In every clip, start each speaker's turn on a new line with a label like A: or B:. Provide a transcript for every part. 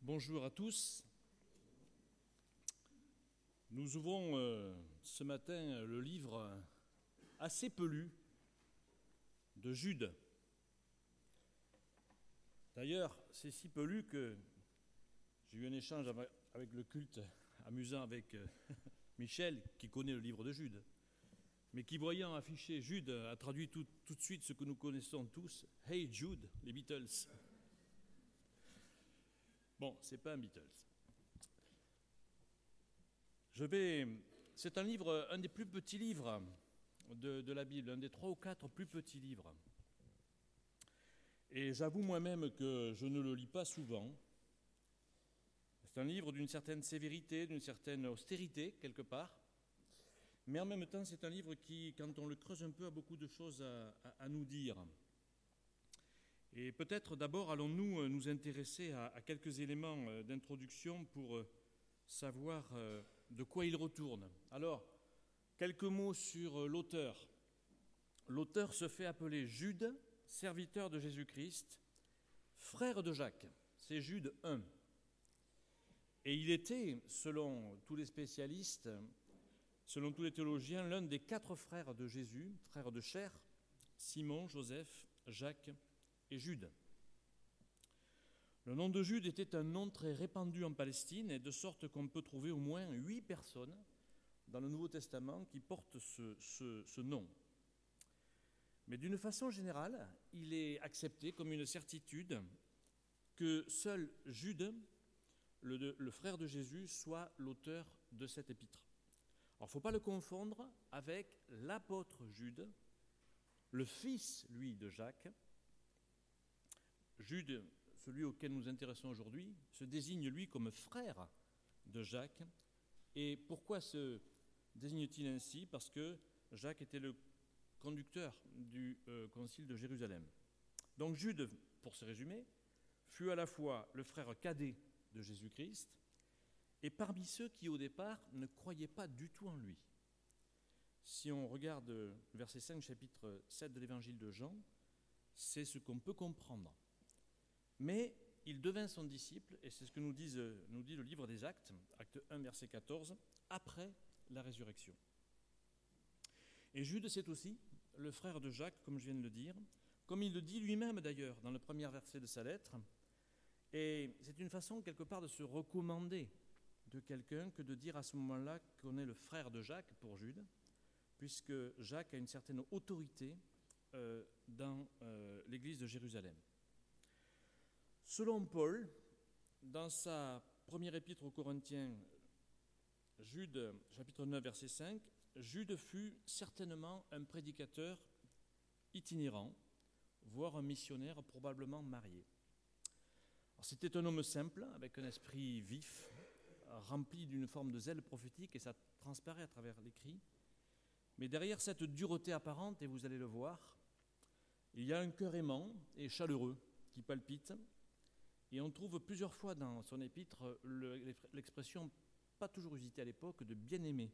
A: Bonjour à tous. Nous ouvrons ce matin le livre assez peu lu de Jude. D'ailleurs, c'est si peu lu que j'ai eu un échange avec le culte amusant avec Michel, qui connaît le livre de Jude, mais qui, voyant afficher Jude, a traduit tout de suite ce que nous connaissons tous, « Hey Jude », les Beatles. Bon, c'est pas un Beatles. C'est un livre, un des plus petits livres de la Bible, un des 3 ou 4 plus petits livres. Et j'avoue moi-même que je ne le lis pas souvent. C'est un livre d'une certaine sévérité, d'une certaine austérité, quelque part. Mais en même temps, c'est un livre qui, quand on le creuse un peu, a beaucoup de choses à nous dire. Et peut-être d'abord allons-nous nous intéresser à quelques éléments d'introduction pour savoir de quoi il retourne. Alors, quelques mots sur l'auteur. L'auteur se fait appeler Jude, serviteur de Jésus-Christ, frère de Jacques. C'est Jude 1. Et il était, selon tous les spécialistes, selon tous les théologiens, l'un des 4 frères de Jésus, frères de chair, Simon, Joseph, Jacques et Jude. Le nom de Jude était un nom très répandu en Palestine, et de sorte qu'on peut trouver au moins 8 personnes dans le Nouveau Testament qui portent ce nom. Mais d'une façon générale, il est accepté comme une certitude que seul Jude, le frère de Jésus, soit l'auteur de cette épître. Alors, il ne faut pas le confondre avec l'apôtre Jude, le fils, lui, de Jacques. Jude, celui auquel nous intéressons aujourd'hui, se désigne, lui, comme frère de Jacques. Et pourquoi se désigne-t-il ainsi ? Parce que Jacques était le conducteur du concile de Jérusalem. Donc Jude, pour se résumer, fut à la fois le frère cadet de Jésus-Christ et parmi ceux qui, au départ, ne croyaient pas du tout en lui. Si on regarde verset 5, chapitre 7 de l'évangile de Jean, c'est ce qu'on peut comprendre. Mais il devint son disciple, et c'est ce que nous dit le livre des Actes, acte 1, verset 14, après la résurrection. Et Jude, c'est aussi le frère de Jacques, comme je viens de le dire, comme il le dit lui-même d'ailleurs dans le premier verset de sa lettre. Et c'est une façon quelque part de se recommander de quelqu'un que de dire à ce moment-là qu'on est le frère de Jacques pour Jude, puisque Jacques a une certaine autorité dans l'église de Jérusalem. Selon Paul, dans sa première épître aux Corinthiens, Jude, chapitre 9, verset 5, Jude fut certainement un prédicateur itinérant, voire un missionnaire probablement marié. Alors, c'était un homme simple, avec un esprit vif, rempli d'une forme de zèle prophétique, et ça transparaît à travers l'écrit. Mais derrière cette dureté apparente, et vous allez le voir, il y a un cœur aimant et chaleureux qui palpite. Et on trouve plusieurs fois dans son épître l'expression, pas toujours usitée à l'époque, de bien-aimé.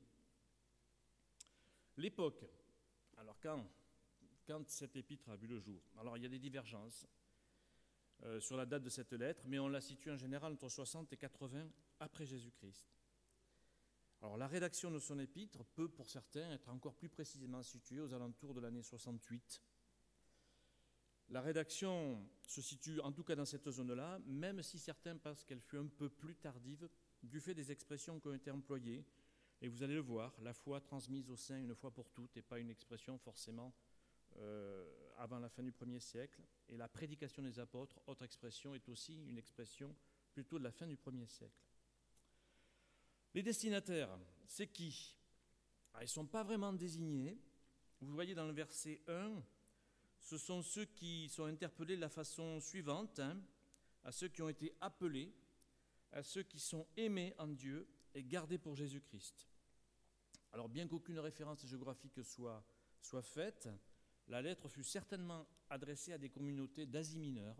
A: L'époque, alors quand cette épître a vu le jour, alors il y a des divergences sur la date de cette lettre, mais on la situe en général entre 60 et 80 après Jésus-Christ. Alors la rédaction de son épître peut, pour certains, être encore plus précisément située aux alentours de l'année 68. La rédaction se situe en tout cas dans cette zone-là, même si certains pensent qu'elle fut un peu plus tardive du fait des expressions qui ont été employées. Et vous allez le voir, la foi transmise au sein une fois pour toutes n'est pas une expression forcément avant la fin du 1er siècle. Et la prédication des apôtres, autre expression, est aussi une expression plutôt de la fin du 1er siècle. Les destinataires, c'est qui ? Ils ne sont pas vraiment désignés. Vous voyez dans le verset 1, ce sont ceux qui sont interpellés de la façon suivante, à ceux qui ont été appelés, à ceux qui sont aimés en Dieu et gardés pour Jésus-Christ. Alors bien qu'aucune référence géographique soit faite, la lettre fut certainement adressée à des communautés d'Asie mineure,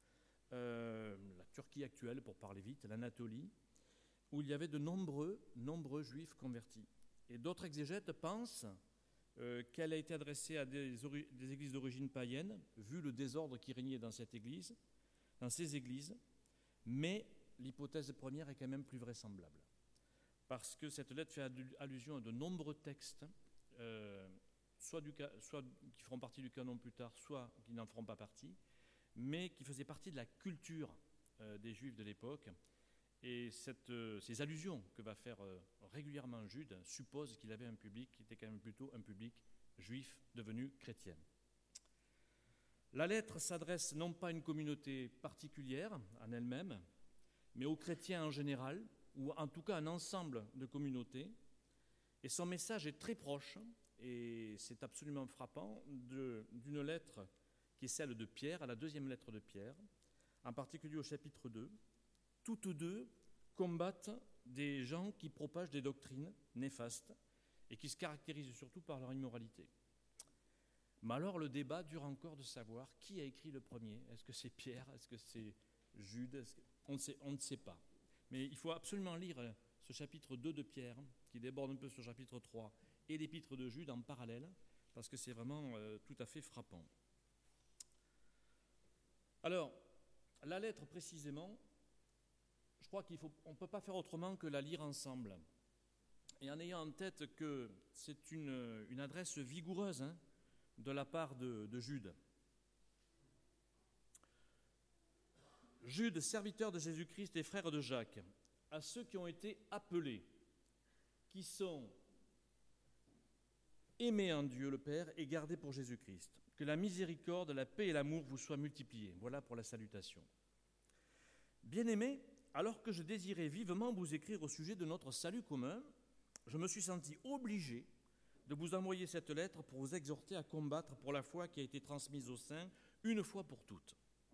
A: la Turquie actuelle pour parler vite, l'Anatolie, où il y avait de nombreux juifs convertis. Et d'autres exégètes pensent qu'elle a été adressée à des églises d'origine païenne, vu le désordre qui régnait dans ces églises, mais l'hypothèse première est quand même plus vraisemblable. Parce que cette lettre fait allusion à de nombreux textes, soit qui feront partie du canon plus tard, soit qui n'en feront pas partie, mais qui faisaient partie de la culture des Juifs de l'époque. Et ces allusions que va faire régulièrement Jude supposent qu'il avait un public qui était quand même plutôt un public juif devenu chrétien. La lettre s'adresse non pas à une communauté particulière en elle-même, mais aux chrétiens en général, ou en tout cas un ensemble de communautés. Et son message est très proche, et c'est absolument frappant, d'une lettre qui est celle de Pierre, à la deuxième lettre de Pierre, en particulier au chapitre 2. Toutes deux combattent des gens qui propagent des doctrines néfastes et qui se caractérisent surtout par leur immoralité. Mais alors le débat dure encore de savoir qui a écrit le premier. Est-ce que c'est Pierre? Est-ce que c'est Jude? On ne sait pas. Mais il faut absolument lire ce chapitre 2 de Pierre, qui déborde un peu sur le chapitre 3, et l'épître de Jude en parallèle, parce que c'est vraiment tout à fait frappant. Alors, la lettre précisément, je crois qu'on ne peut pas faire autrement que la lire ensemble. Et en ayant en tête que c'est une adresse vigoureuse de la part de Jude. Jude, serviteur de Jésus-Christ et frère de Jacques, à ceux qui ont été appelés, qui sont aimés en Dieu le Père et gardés pour Jésus-Christ. Que la miséricorde, la paix et l'amour vous soient multipliés. Voilà pour la salutation. Bien-aimés, alors que je désirais vivement vous écrire au sujet de notre salut commun, je me suis senti obligé de vous envoyer cette lettre pour vous exhorter à combattre pour la foi qui a été transmise aux saints une fois pour toutes.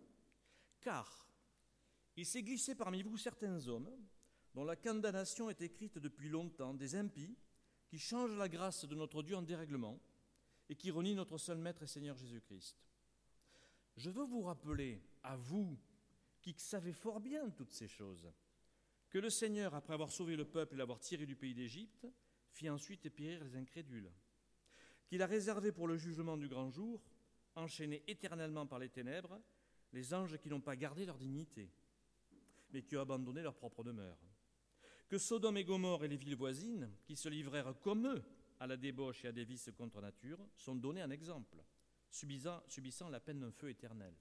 A: Car il s'est glissé parmi vous certains hommes dont la condamnation est écrite depuis longtemps, des impies qui changent la grâce de notre Dieu en dérèglement et qui renient notre seul Maître et Seigneur Jésus-Christ. Je veux vous rappeler, à vous, qui savez fort bien toutes ces choses, que le Seigneur, après avoir sauvé le peuple et l'avoir tiré du pays d'Égypte, fit ensuite périr les incrédules, qu'il a réservé pour le jugement du grand jour, enchaînés éternellement par les ténèbres, les anges qui n'ont pas gardé leur dignité, mais qui ont abandonné leur propre demeure. Que Sodome et Gomorrhe et les villes voisines, qui se livrèrent comme eux à la débauche et à des vices contre nature, sont donnés en exemple, subissant la peine d'un feu éternel.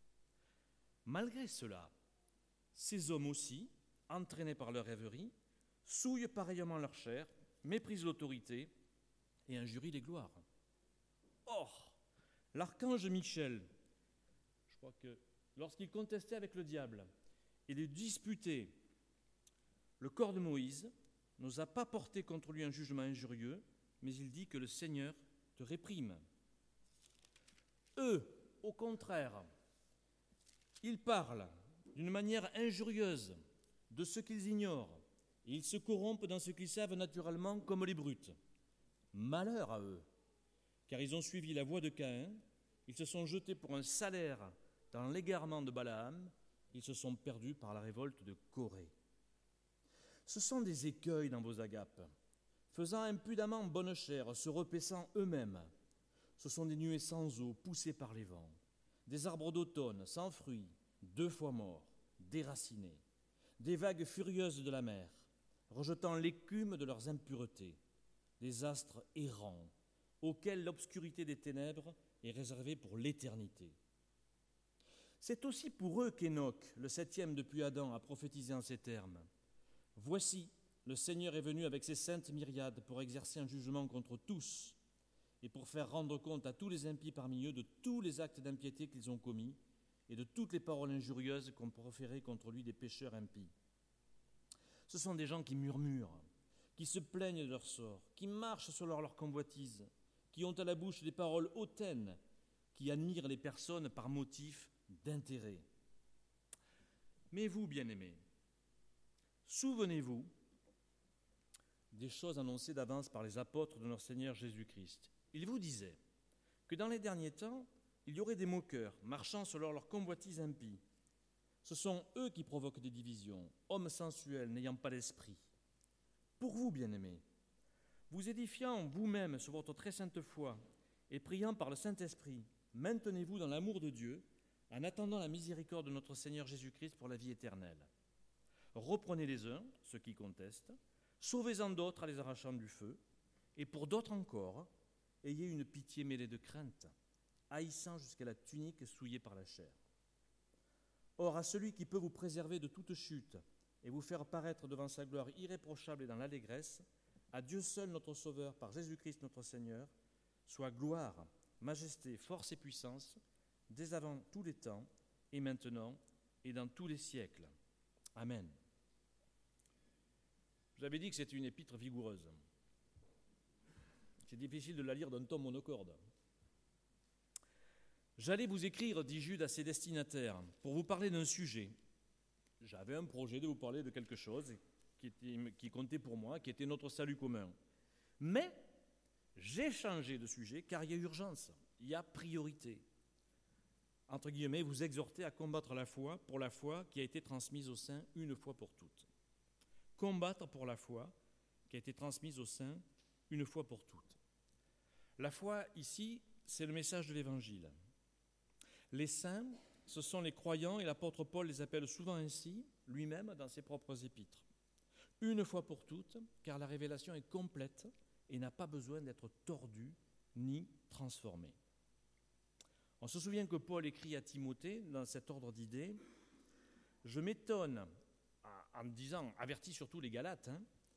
A: Malgré cela, ces hommes aussi, entraînés par leur rêverie, souillent pareillement leur chair, méprisent l'autorité et injurient les gloires. Or, l'archange Michel, je crois que lorsqu'il contestait avec le diable et lui disputait le corps de Moïse, n'osa pas porter contre lui un jugement injurieux, mais il dit que le Seigneur te réprime. Eux, au contraire, ils parlent d'une manière injurieuse de ce qu'ils ignorent, et ils se corrompent dans ce qu'ils savent naturellement comme les brutes. Malheur à eux, car ils ont suivi la voie de Caïn, ils se sont jetés pour un salaire dans l'égarement de Balaam, ils se sont perdus par la révolte de Corée. Ce sont des écueils dans vos agapes, faisant impudemment bonne chère, se repaissant eux-mêmes. Ce sont des nuées sans eau, poussées par les vents, des arbres d'automne sans fruits, 2 fois morts, déracinés, des vagues furieuses de la mer, rejetant l'écume de leurs impuretés, des astres errants, auxquels l'obscurité des ténèbres est réservée pour l'éternité. C'est aussi pour eux qu'Enoch, le 7e depuis Adam, a prophétisé en ces termes. « Voici, le Seigneur est venu avec ses saintes myriades pour exercer un jugement contre tous et pour faire rendre compte à tous les impies parmi eux de tous les actes d'impiété qu'ils ont commis et de toutes les paroles injurieuses qu'ont proférées contre lui des pécheurs impies. Ce sont des gens qui murmurent, qui se plaignent de leur sort, qui marchent selon leur convoitise, qui ont à la bouche des paroles hautaines, qui admirent les personnes par motif d'intérêt. Mais vous, bien-aimés, souvenez-vous des choses annoncées d'avance par les apôtres de notre Seigneur Jésus-Christ. Ils vous disaient que dans les derniers temps, il y aurait des moqueurs marchant selon leur convoitise impie. Ce sont eux qui provoquent des divisions, hommes sensuels n'ayant pas d'esprit. Pour vous, bien-aimés, vous édifiant vous-même sur votre très sainte foi et priant par le Saint-Esprit, maintenez-vous dans l'amour de Dieu en attendant la miséricorde de notre Seigneur Jésus-Christ pour la vie éternelle. reprenez les uns, ceux qui contestent, sauvez-en d'autres en les arrachant du feu, et pour d'autres encore, ayez une pitié mêlée de crainte, haïssant jusqu'à la tunique souillée par la chair. Or, à celui qui peut vous préserver de toute chute et vous faire paraître devant sa gloire irréprochable et dans l'allégresse, à Dieu seul notre Sauveur, par Jésus-Christ notre Seigneur, soit gloire, majesté, force et puissance, dès avant tous les temps, et maintenant, et dans tous les siècles. Amen. Je vous avais dit que c'était une épître vigoureuse. C'est difficile de la lire d'un ton monocorde. J'allais vous écrire, dit Jude à ses destinataires, pour vous parler d'un sujet. J'avais un projet de vous parler de quelque chose qui comptait pour moi, qui était notre salut commun. Mais j'ai changé de sujet car il y a urgence, il y a priorité. Entre guillemets, vous exhorter à combattre la foi pour la foi qui a été transmise au sein une fois pour toutes. Combattre pour la foi qui a été transmise au sein une fois pour toutes. La foi, ici, c'est le message de l'Évangile. Les saints, ce sont les croyants, et l'apôtre Paul les appelle souvent ainsi, lui-même, dans ses propres épîtres. Une fois pour toutes, car la révélation est complète et n'a pas besoin d'être tordue ni transformée. On se souvient que Paul écrit à Timothée, dans cet ordre d'idées, « Je m'étonne, en disant, avertit surtout les Galates,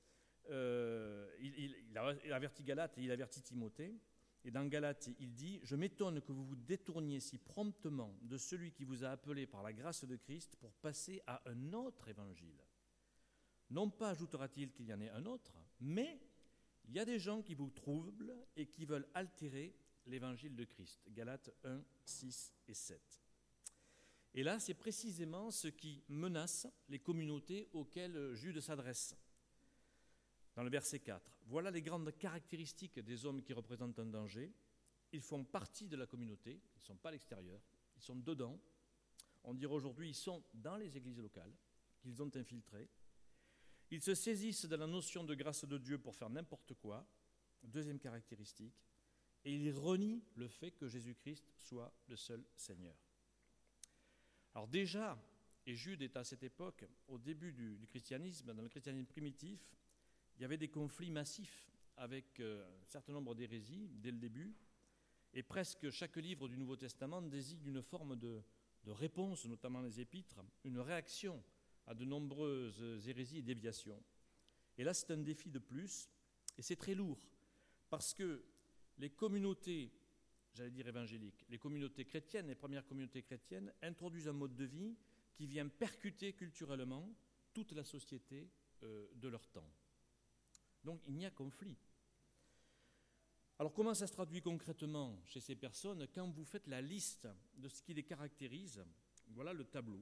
A: il avertit Galates et il avertit Timothée, et dans Galates, il dit « Je m'étonne que vous vous détourniez si promptement de celui qui vous a appelé par la grâce de Christ pour passer à un autre évangile. Non pas, ajoutera-t-il, qu'il y en ait un autre, mais il y a des gens qui vous troublent et qui veulent altérer l'évangile de Christ. » Galates 1, 6 et 7. Et là, c'est précisément ce qui menace les communautés auxquelles Jude s'adresse. Dans le verset 4, voilà les grandes caractéristiques des hommes qui représentent un danger. Ils font partie de la communauté, ils ne sont pas à l'extérieur, ils sont dedans. On dirait aujourd'hui, ils sont dans les églises locales, qu'ils ont infiltrées. Ils se saisissent de la notion de grâce de Dieu pour faire n'importe quoi, deuxième caractéristique, et ils renient le fait que Jésus-Christ soit le seul Seigneur. Alors déjà, et Jude est à cette époque, au début du christianisme, dans le christianisme primitif, il y avait des conflits massifs avec un certain nombre d'hérésies dès le début, et presque chaque livre du Nouveau Testament désigne une forme de réponse, notamment les épîtres, une réaction à de nombreuses hérésies et déviations. Et là, c'est un défi de plus, et c'est très lourd, parce que les communautés, j'allais dire évangéliques, les communautés chrétiennes, les premières communautés chrétiennes, introduisent un mode de vie qui vient percuter culturellement toute la société de leur temps. Donc il y a conflit. Alors comment ça se traduit concrètement chez ces personnes? Quand vous faites la liste de ce qui les caractérise, voilà le tableau.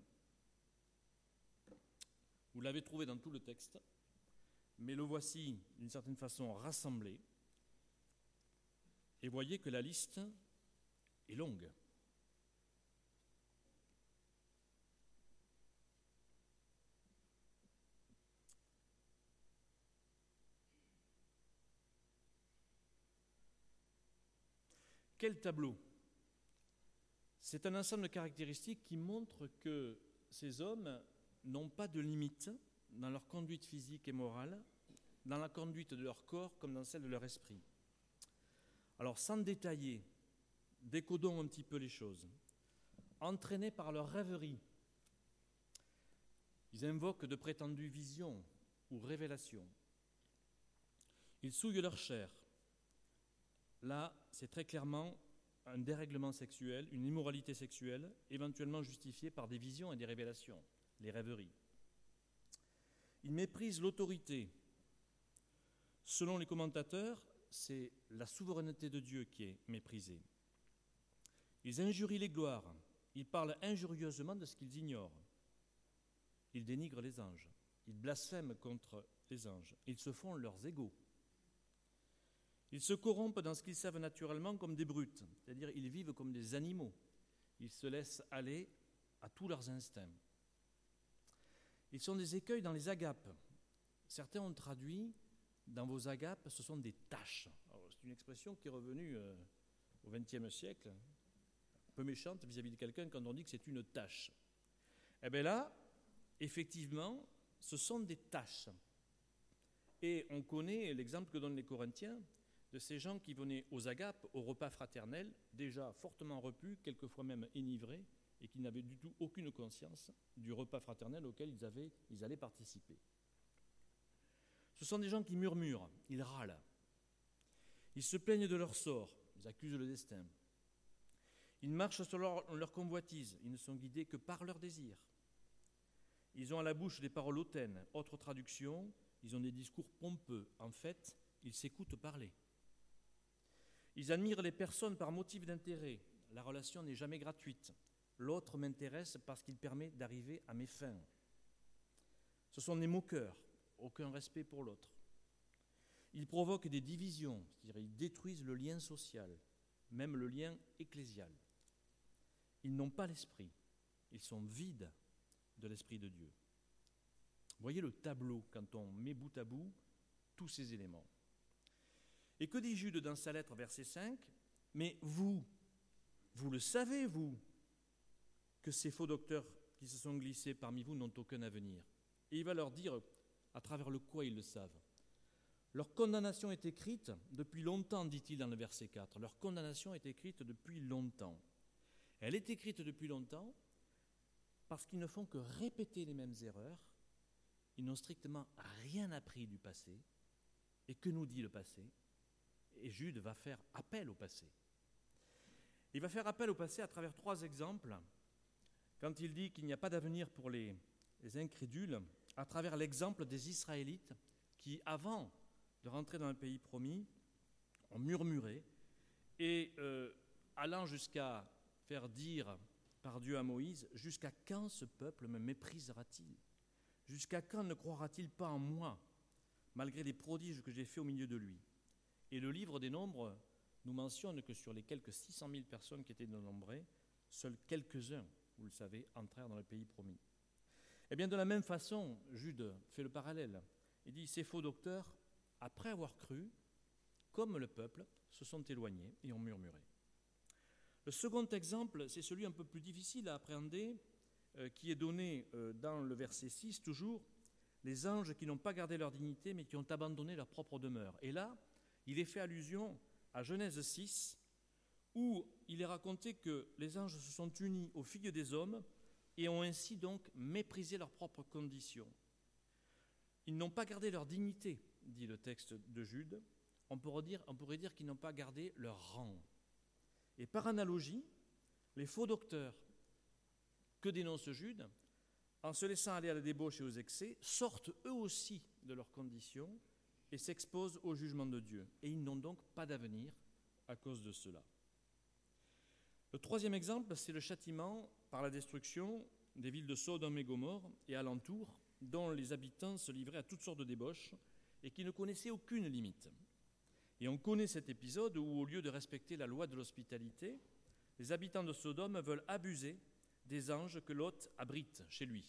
A: Vous l'avez trouvé dans tout le texte, mais le voici d'une certaine façon rassemblé. Et voyez que la liste est longue. Quel tableau? C'est un ensemble de caractéristiques qui montrent que ces hommes n'ont pas de limite dans leur conduite physique et morale, dans la conduite de leur corps comme dans celle de leur esprit. Alors, sans détailler, décodons un petit peu les choses. Entraînés par leur rêverie, ils invoquent de prétendues visions ou révélations. Ils souillent leur chair. Là, c'est très clairement un dérèglement sexuel, une immoralité sexuelle, éventuellement justifiée par des visions et des révélations, les rêveries. Ils méprisent l'autorité. Selon les commentateurs, c'est la souveraineté de Dieu qui est méprisée. Ils injurient les gloires. Ils parlent injurieusement de ce qu'ils ignorent. Ils dénigrent les anges. Ils blasphèment contre les anges. Ils se font leurs égaux. Ils se corrompent dans ce qu'ils savent naturellement comme des brutes, c'est-à-dire ils vivent comme des animaux. Ils se laissent aller à tous leurs instincts. Ils sont des écueils dans les agapes. Certains ont traduit, dans vos agapes, ce sont des taches. Alors, c'est une expression qui est revenue au XXe siècle, un peu méchante vis-à-vis de quelqu'un quand on dit que c'est une tache. Eh bien là, effectivement, ce sont des tâches. Et on connaît l'exemple que donnent les Corinthiens de ces gens qui venaient aux agapes, au repas fraternel, déjà fortement repus, quelquefois même enivrés, et qui n'avaient du tout aucune conscience du repas fraternel auquel ils allaient participer. Ce sont des gens qui murmurent, ils râlent, ils se plaignent de leur sort, ils accusent le destin. Ils marchent sur leur convoitise, ils ne sont guidés que par leurs désirs. Ils ont à la bouche des paroles hautaines, autre traduction, ils ont des discours pompeux. En fait, ils s'écoutent parler. Ils admirent les personnes par motif d'intérêt. La relation n'est jamais gratuite. L'autre m'intéresse parce qu'il permet d'arriver à mes fins. Ce sont des moqueurs, aucun respect pour l'autre. Ils provoquent des divisions, c'est-à-dire ils détruisent le lien social, même le lien ecclésial. Ils n'ont pas l'esprit, ils sont vides de l'Esprit de Dieu. Voyez le tableau quand on met bout à bout tous ces éléments. Et que dit Jude dans sa lettre, verset 5 ? Mais vous le savez, vous, que ces faux docteurs qui se sont glissés parmi vous n'ont aucun avenir. Et il va leur dire à travers le quoi ils le savent. Leur condamnation est écrite depuis longtemps, dit-il dans le verset 4. Leur condamnation est écrite depuis longtemps. Elle est écrite depuis longtemps parce qu'ils ne font que répéter les mêmes erreurs. Ils n'ont strictement rien appris du passé. Et que nous dit le passé ? Et Jude va faire appel au passé. Il va faire appel au passé à travers 3 exemples. Quand il dit qu'il n'y a pas d'avenir pour les incrédules, à travers l'exemple des Israélites qui, avant de rentrer dans le pays promis, ont murmuré et allant jusqu'à faire dire par Dieu à Moïse, « Jusqu'à quand ce peuple me méprisera-t-il ? Jusqu'à quand ne croira-t-il pas en moi, malgré les prodiges que j'ai faits au milieu de lui ?» Et le livre des Nombres nous mentionne que sur les quelques 600 000 personnes qui étaient dénombrées, seuls quelques-uns, vous le savez, entrèrent dans le pays promis. Eh bien, de la même façon, Jude fait le parallèle. Il dit, ces faux docteurs, après avoir cru, comme le peuple, se sont éloignés et ont murmuré. Le second exemple, c'est celui un peu plus difficile à appréhender, qui est donné dans le verset 6 toujours, les anges qui n'ont pas gardé leur dignité, mais qui ont abandonné leur propre demeure. Et là, il est fait allusion à Genèse 6, où il est raconté que les anges se sont unis aux filles des hommes et ont ainsi donc méprisé leurs propres conditions. Ils n'ont pas gardé leur dignité, dit le texte de Jude. On pourrait dire qu'ils n'ont pas gardé leur rang. Et par analogie, les faux docteurs que dénonce Jude, en se laissant aller à la débauche et aux excès, sortent eux aussi de leurs conditions et s'exposent au jugement de Dieu. Et ils n'ont donc pas d'avenir à cause de cela. Le troisième exemple, c'est le châtiment par la destruction des villes de Sodome et Gomorrhe et alentours, dont les habitants se livraient à toutes sortes de débauches et qui ne connaissaient aucune limite. Et on connaît cet épisode où, au lieu de respecter la loi de l'hospitalité, les habitants de Sodome veulent abuser des anges que Lot abrite chez lui.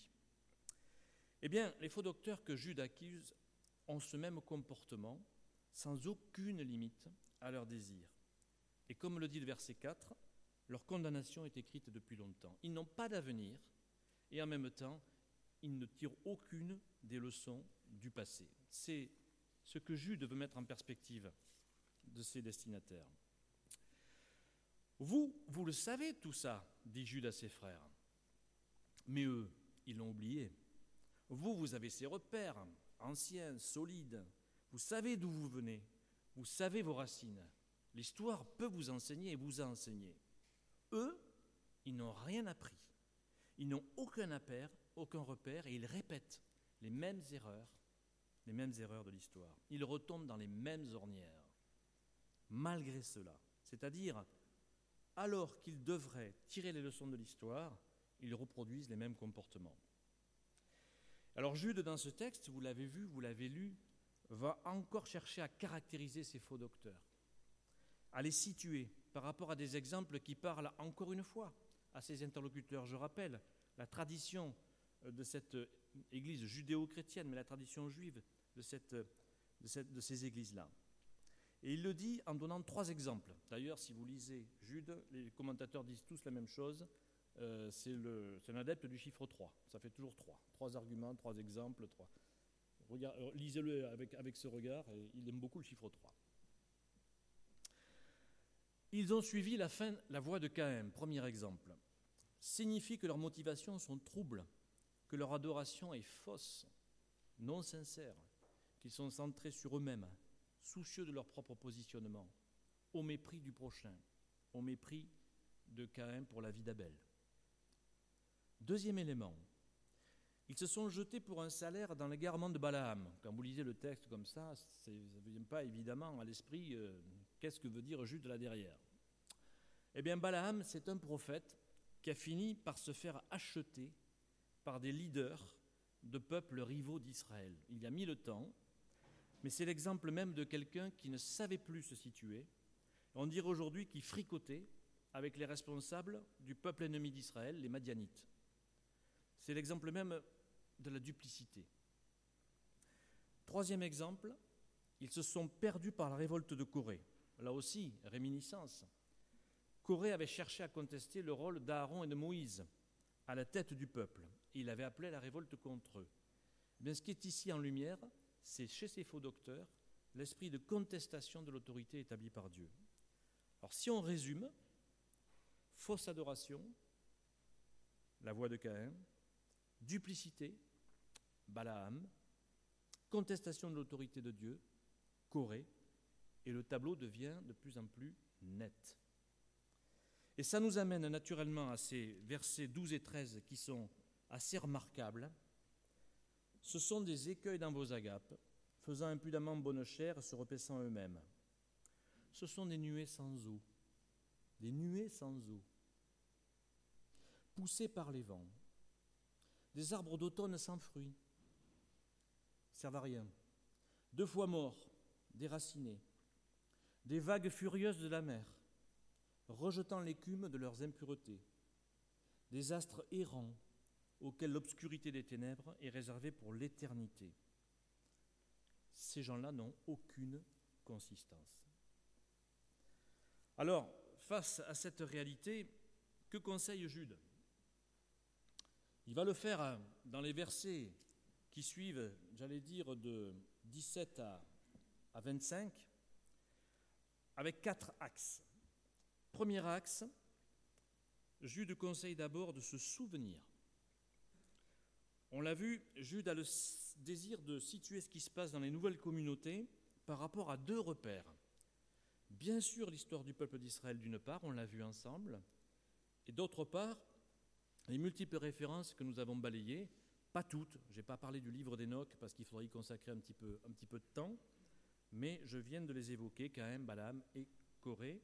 A: Eh bien, les faux docteurs que Jude accuse ont ce même comportement, sans aucune limite à leurs désirs. Et comme le dit le verset 4, leur condamnation est écrite depuis longtemps. Ils n'ont pas d'avenir et en même temps, ils ne tirent aucune des leçons du passé. C'est ce que Jude veut mettre en perspective de ses destinataires. Vous le savez tout ça, dit Jude à ses frères. Mais eux, ils l'ont oublié. Vous avez ces repères, anciens, solides. Vous savez d'où vous venez. Vous savez vos racines. L'histoire peut vous enseigner et vous a enseigné. Eux, ils n'ont rien appris. Ils n'ont aucun repère et ils répètent les mêmes erreurs de l'histoire. Ils retombent dans les mêmes ornières. Malgré cela, c'est-à-dire, alors qu'ils devraient tirer les leçons de l'histoire, ils reproduisent les mêmes comportements. Alors Jude, dans ce texte, vous l'avez vu, vous l'avez lu, va encore chercher à caractériser ces faux docteurs, à les situer par rapport à des exemples qui parlent encore une fois à ses interlocuteurs. Je rappelle la tradition de cette église judéo-chrétienne, mais la tradition juive de ces églises-là. Et il le dit en donnant 3 exemples. D'ailleurs, si vous lisez Jude, les commentateurs disent tous la même chose. c'est un adepte du chiffre 3. Ça fait toujours 3. 3 arguments, 3 exemples, 3. Lisez-le avec ce regard, et il aime beaucoup le chiffre 3. Ils ont suivi la voie de Caïn, premier exemple. Signifie que leurs motivations sont troubles, que leur adoration est fausse, non sincère, qu'ils sont centrés sur eux-mêmes, soucieux de leur propre positionnement, au mépris du prochain, au mépris de Caïn pour la vie d'Abel. Deuxième élément, ils se sont jetés pour un salaire dans l'égarement de Balaam. Quand vous lisez le texte comme ça ne vient pas évidemment à l'esprit qu'est-ce que veut dire Jude là derrière. Eh bien, Balaam, c'est un prophète qui a fini par se faire acheter par des leaders de peuples rivaux d'Israël. Il y a 1000 ans, mais c'est l'exemple même de quelqu'un qui ne savait plus se situer. On dirait aujourd'hui qu'il fricotait avec les responsables du peuple ennemi d'Israël, les Madianites. C'est l'exemple même de la duplicité. Troisième exemple, ils se sont perdus par la révolte de Corée. Là aussi, réminiscence. Corée avait cherché à contester le rôle d'Aaron et de Moïse à la tête du peuple. Et il avait appelé à la révolte contre eux. Bien, ce qui est ici en lumière, c'est chez ces faux docteurs l'esprit de contestation de l'autorité établie par Dieu. Alors si on résume, fausse adoration, la voie de Caïn, duplicité, Balaam, contestation de l'autorité de Dieu, Corée, et le tableau devient de plus en plus net. Et ça nous amène naturellement à ces versets 12 et 13 qui sont assez remarquables. Ce sont des écueils dans vos agapes, faisant impudemment bonne chère, se repaissant eux-mêmes. Ce sont des nuées sans eau, poussées par les vents, des arbres d'automne sans fruits, servent à rien, 2 fois morts, déracinés, des vagues furieuses de la mer, rejetant l'écume de leurs impuretés, des astres errants auxquels l'obscurité des ténèbres est réservée pour l'éternité. Ces gens-là n'ont aucune consistance. Alors, face à cette réalité, que conseille Jude ? Il va le faire dans les versets qui suivent, j'allais dire, de 17 à 25, avec 4 axes. Premier axe, Jude conseille d'abord de se souvenir. On l'a vu, Jude a le désir de situer ce qui se passe dans les nouvelles communautés par rapport à 2 repères. Bien sûr, l'histoire du peuple d'Israël d'une part, on l'a vu ensemble, et d'autre part, les multiples références que nous avons balayées, pas toutes, je n'ai pas parlé du livre d'Enoch parce qu'il faudrait y consacrer un petit peu de temps, mais je viens de les évoquer, Caïn, Balaam et Corée.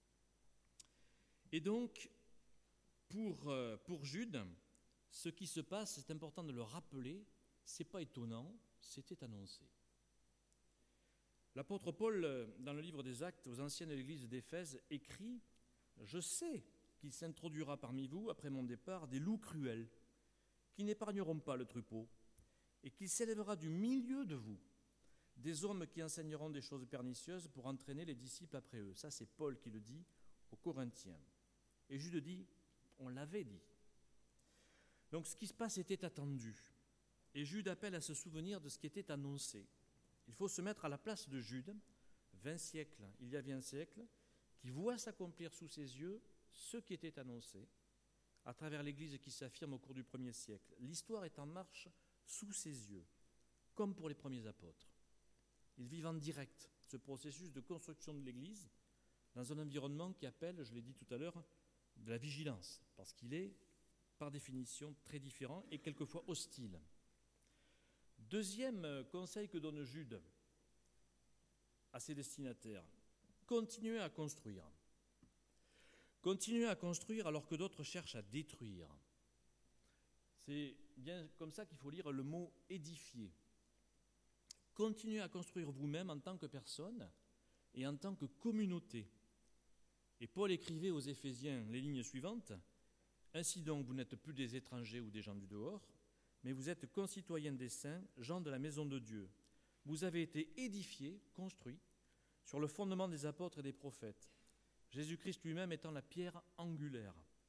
A: Et donc, pour Jude, ce qui se passe, c'est important de le rappeler, ce n'est pas étonnant, c'était annoncé. L'apôtre Paul, dans le livre des Actes aux anciennes de l'église d'Éphèse, écrit « Je sais qu'il s'introduira parmi vous, après mon départ, des loups cruels, qui n'épargneront pas le troupeau, et qu'il s'élèvera du milieu de vous des hommes qui enseigneront des choses pernicieuses pour entraîner les disciples après eux. » Ça, c'est Paul qui le dit aux Corinthiens. Et Jude dit « On l'avait dit ». Donc ce qui se passe était attendu. Et Jude appelle à se souvenir de ce qui était annoncé. Il faut se mettre à la place de Jude, 20 siècles, il y a 20 siècles, qui voit s'accomplir sous ses yeux ce qui était annoncé à travers l'Église qui s'affirme au cours du 1er siècle. L'histoire est en marche sous ses yeux, comme pour les premiers apôtres. Ils vivent en direct ce processus de construction de l'Église dans un environnement qui appelle, je l'ai dit tout à l'heure, de la vigilance, parce qu'il est, par définition, très différent et quelquefois hostile. Deuxième conseil que donne Jude à ses destinataires, continuez à construire. Continuez à construire alors que d'autres cherchent à détruire. C'est bien comme ça qu'il faut lire le mot « édifier ». Continuez à construire vous-même en tant que personne et en tant que communauté. Et Paul écrivait aux Éphésiens les lignes suivantes. « Ainsi donc, vous n'êtes plus des étrangers ou des gens du dehors, mais vous êtes concitoyens des saints, gens de la maison de Dieu. Vous avez été édifiés, construits, sur le fondement des apôtres et des prophètes, Jésus-Christ lui-même étant la pierre angulaire.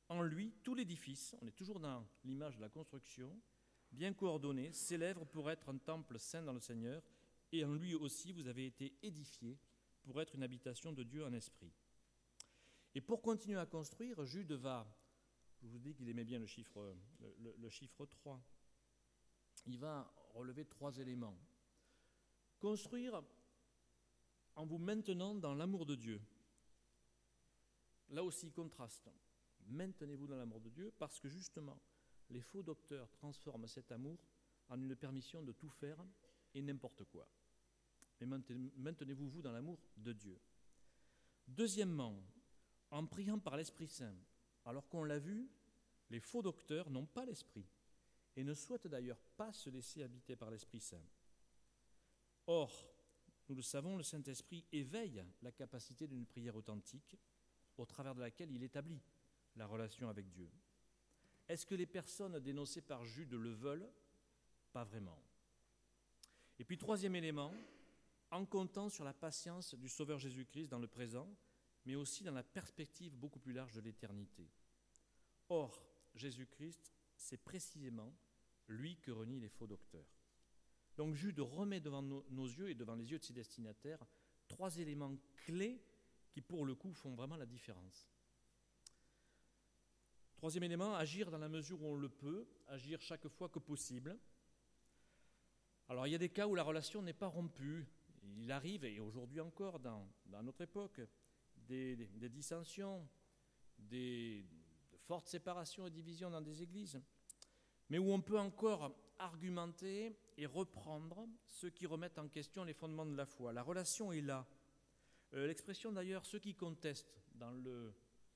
A: En lui, tout l'édifice, on est toujours dans l'image de la construction, bien coordonné, s'élève pour être un temple saint dans le Seigneur, et en lui aussi vous avez été édifiés pour être une habitation de Dieu en esprit. Et pour continuer à construire, Jude va, je vous dis qu'il aimait bien le chiffre 3, il va relever 3 éléments. Construire en vous maintenant dans l'amour de Dieu. Là aussi, contraste. Maintenez-vous dans l'amour de Dieu parce que justement, les faux docteurs transforment cet amour en une permission de tout faire et n'importe quoi. Mais maintenez-vous, vous, dans l'amour de Dieu. Deuxièmement, en priant par l'Esprit Saint, alors qu'on l'a vu, les faux docteurs n'ont pas l'Esprit et ne souhaitent d'ailleurs pas se laisser habiter par l'Esprit Saint. Or, nous le savons, le Saint-Esprit éveille la capacité d'une prière authentique au travers de laquelle il établit la relation avec Dieu. Est-ce que les personnes dénoncées par Jude le veulent ? Pas vraiment. Et puis, troisième élément, en comptant sur la patience du Sauveur Jésus-Christ dans le présent, mais aussi dans la perspective beaucoup plus large de l'éternité. Or, Jésus-Christ, c'est précisément lui que renient les faux docteurs. Donc Jude remet devant nos yeux et devant les yeux de ses destinataires 3 éléments clés qui, pour le coup, font vraiment la différence. Troisième élément, agir dans la mesure où on le peut, agir chaque fois que possible. Alors il y a des cas où la relation n'est pas rompue. Il arrive, et aujourd'hui encore dans notre époque, des dissensions, de fortes séparations et divisions dans des églises, mais où on peut encore argumenter et reprendre ceux qui remettent en question les fondements de la foi. La relation est là. L'expression d'ailleurs, ceux qui contestent dans le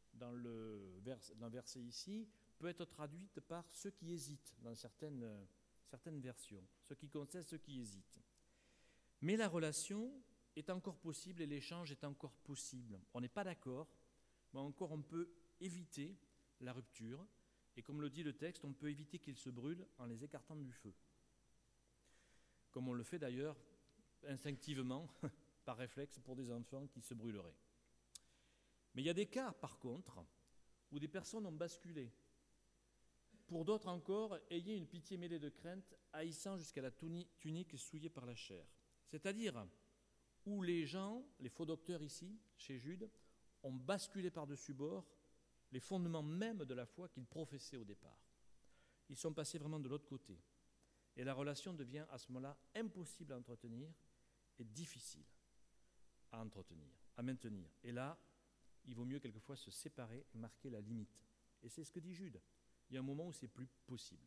A: verset ici, peut être traduite par ceux qui hésitent dans certaines versions. Ceux qui contestent, ceux qui hésitent. Mais la relation est encore possible et l'échange est encore possible. On n'est pas d'accord, mais encore on peut éviter la rupture. Et comme le dit le texte, on peut éviter qu'ils se brûlent en les écartant du feu. Comme on le fait d'ailleurs instinctivement, par réflexe, pour des enfants qui se brûleraient. Mais il y a des cas, par contre, où des personnes ont basculé. Pour d'autres encore, ayez une pitié mêlée de crainte, haïssant jusqu'à la tunique souillée par la chair. C'est-à-dire où les gens, les faux docteurs ici, chez Jude, ont basculé par-dessus bord les fondements même de la foi qu'ils professaient au départ. Ils sont passés vraiment de l'autre côté. Et la relation devient à ce moment-là impossible à entretenir et difficile à entretenir, à maintenir. Et là, il vaut mieux quelquefois se séparer et marquer la limite. Et c'est ce que dit Jude. Il y a un moment où c'est plus possible.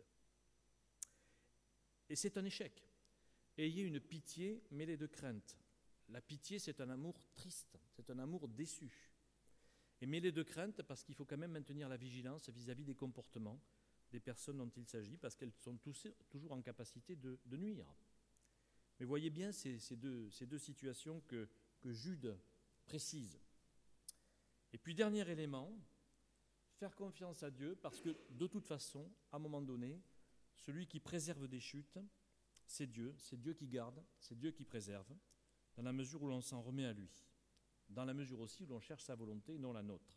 A: Et c'est un échec. Ayez une pitié mêlée de crainte. La pitié, c'est un amour triste, c'est un amour déçu. Et mêlé de crainte parce qu'il faut quand même maintenir la vigilance vis-à-vis des comportements des personnes dont il s'agit, parce qu'elles sont toujours en capacité de nuire. Mais voyez bien ces deux situations que Jude précise. Et puis dernier élément, faire confiance à Dieu, parce que de toute façon, à un moment donné, celui qui préserve des chutes, c'est Dieu qui garde, c'est Dieu qui préserve, dans la mesure où l'on s'en remet à lui, dans la mesure aussi où l'on cherche sa volonté et non la nôtre.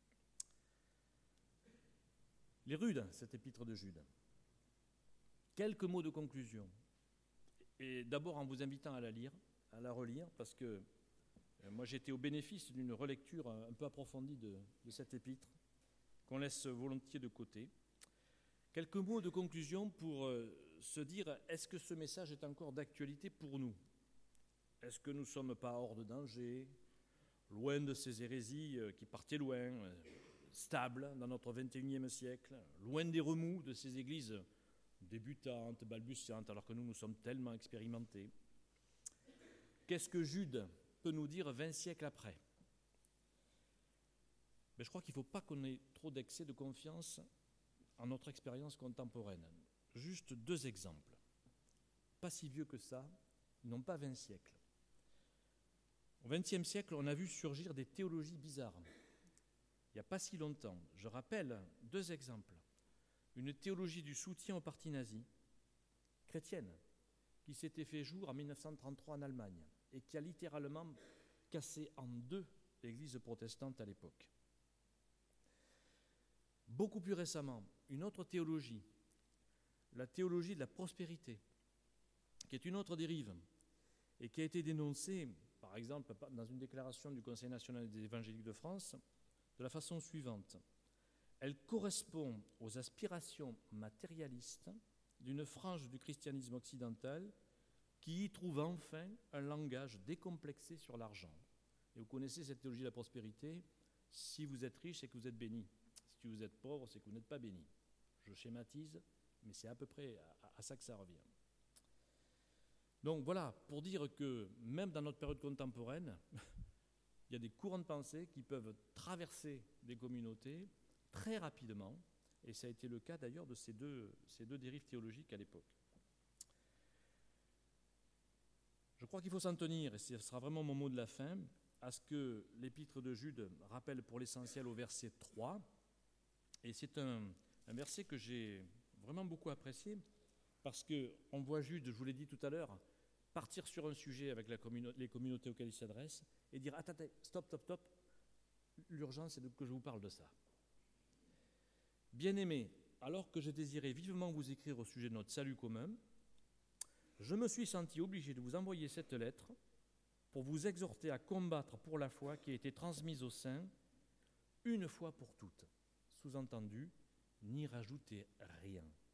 A: Il est rude, cette épître de Jude. Quelques mots de conclusion. Et d'abord en vous invitant à la lire, à la relire, parce que moi j'ai été au bénéfice d'une relecture un peu approfondie de cette épître, qu'on laisse volontiers de côté. Quelques mots de conclusion pour se dire, est-ce que ce message est encore d'actualité pour nous ? Est-ce que nous ne sommes pas hors de danger, loin de ces hérésies qui partaient loin, stables dans notre 21e siècle, loin des remous de ces églises débutantes, balbutiantes, alors que nous sommes tellement expérimentés ? Qu'est-ce que Jude peut nous dire 20 siècles après ? Mais je crois qu'il ne faut pas qu'on ait trop d'excès de confiance en notre expérience contemporaine. Juste 2 exemples. Pas si vieux que ça, ils n'ont pas 20 siècles. Au XXe siècle, on a vu surgir des théologies bizarres. Il n'y a pas si longtemps. Je rappelle 2 exemples. Une théologie du soutien au parti nazi, chrétienne, qui s'était fait jour en 1933 en Allemagne et qui a littéralement cassé en 2 l'église protestante à l'époque. beaucoup plus récemment, une autre théologie, la théologie de la prospérité, qui est une autre dérive et qui a été dénoncée, par exemple, dans une déclaration du Conseil national des évangéliques de France, de la façon suivante. Elle correspond aux aspirations matérialistes d'une frange du christianisme occidental qui y trouve enfin un langage décomplexé sur l'argent. Et vous connaissez cette théologie de la prospérité, si vous êtes riche, c'est que vous êtes béni. Si vous êtes pauvre, c'est que vous n'êtes pas béni. Je schématise, mais c'est à peu près à ça que ça revient. Donc voilà, pour dire que même dans notre période contemporaine, il y a des courants de pensée qui peuvent traverser des communautés très rapidement, et ça a été le cas d'ailleurs de ces deux dérives théologiques à l'époque. Je crois qu'il faut s'en tenir, et ce sera vraiment mon mot de la fin, à ce que l'épître de Jude rappelle pour l'essentiel au verset 3, et c'est un verset que j'ai vraiment beaucoup apprécié, parce qu'on voit Jude, je vous l'ai dit tout à l'heure, partir sur un sujet avec les communautés auxquelles il s'adresse et dire « Attends, stop, l'urgence c'est que je vous parle de ça. » Bien-aimés, alors que je désirais vivement vous écrire au sujet de notre salut commun, je me suis senti obligé de vous envoyer cette lettre pour vous exhorter à combattre pour la foi qui a été transmise aux saints une fois pour toutes. Sous-entendu, n'y rajoutez rien.